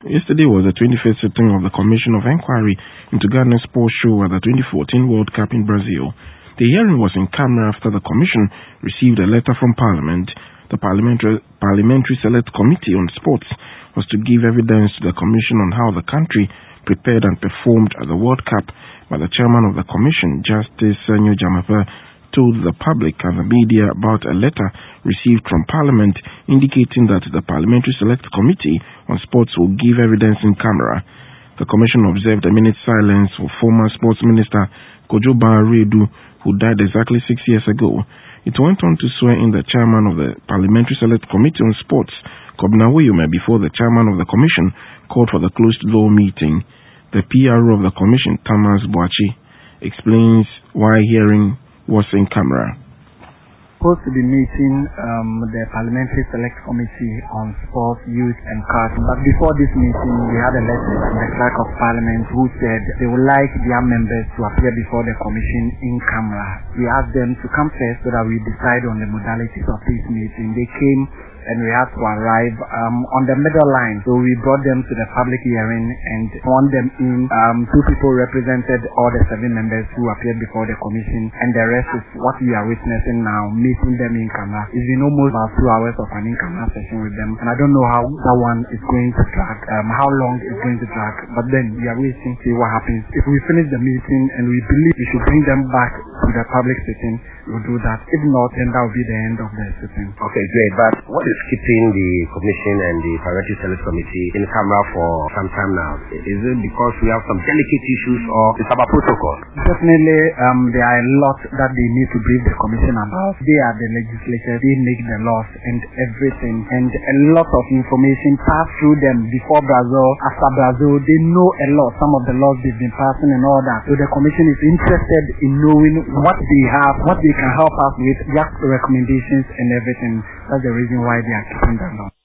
Yesterday was the 21st sitting of the Commission of Inquiry into Ghana's Sports Show at the 2014 World Cup in Brazil. The hearing was in camera after the Commission received a letter from Parliament. The Parliamentary Select Committee on Sports was to give evidence to the Commission on how the country prepared and performed at the World Cup, but the chairman of the Commission, Justice Senyo Jamapa, told the public and the media about a letter received from Parliament indicating that the Parliamentary Select Committee on Sports will give evidence in camera. The Commission observed a minute's silence for former Sports Minister Kojo Baredu, who died exactly 6 years ago. It went on to swear in the chairman of the Parliamentary Select Committee on Sports, Kobna Weyume, before the chairman of the Commission called for the closed-door meeting. The PRO of the Commission, Thomas Boachi, explains why hearing was in camera. Supposed to be meeting the Parliamentary Select Committee on Sports, Youth and Culture. But before this meeting, we had a letter from the Clerk of Parliament who said they would like their members to appear before the Commission in camera. We asked them to come first so that we decide on the modalities of this meeting. They came and we had to arrive on the middle line. So we brought them to the public hearing and sworn them in. Two people represented all the 7 members who appeared before the commission, and the rest is what we are witnessing now, meeting them in camera. It's been almost about 2 hours of an in-camera session with them, and I don't know how that one is going to drag, how long it's going to drag, but then we are waiting to see what happens. If we finish the meeting and we believe we should bring them back to the public sitting, we'll do that. If not, then that will be the end of the sitting. Okay, great. But what is keeping the Commission and the Parliamentary Select Committee in camera for some time now? Is it because we have some delicate issues or it's about protocol? Definitely, there are a lot that they need to brief the Commission about. They are the legislature, they make the laws and everything, and a lot of information pass through them before Brazil, after Brazil. They know a lot, some of the laws they've been passing and all that. So the Commission is interested in knowing what they have, what they can help us with, their recommendations and everything. That's the reason why they are keeping that law.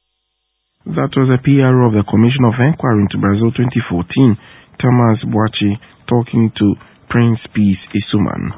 That was a PRO of the Commission of Inquiry into Brazil 2014, Thomas Boachi, talking to Prince Peace Isuman.